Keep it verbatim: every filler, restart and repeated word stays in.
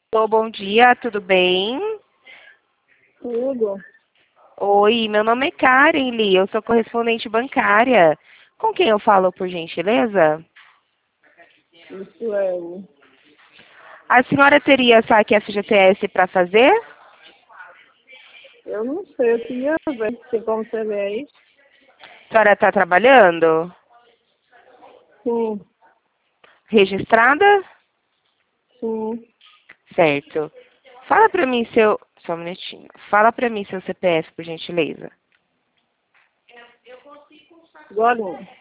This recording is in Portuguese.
Alô, bom dia, tudo bem? Tudo. Oi, meu nome é Karen Lee, eu sou correspondente bancária. Com quem eu falo, por gentileza? Isso é. A senhora teria saque F G T S para fazer? Eu não sei, eu queria ver se como você vê aí. A senhora está trabalhando? Sim, Registrada? sim. Certo. Fala para mim seu... Só um minutinho. Fala para mim seu C P F, por gentileza. Agora.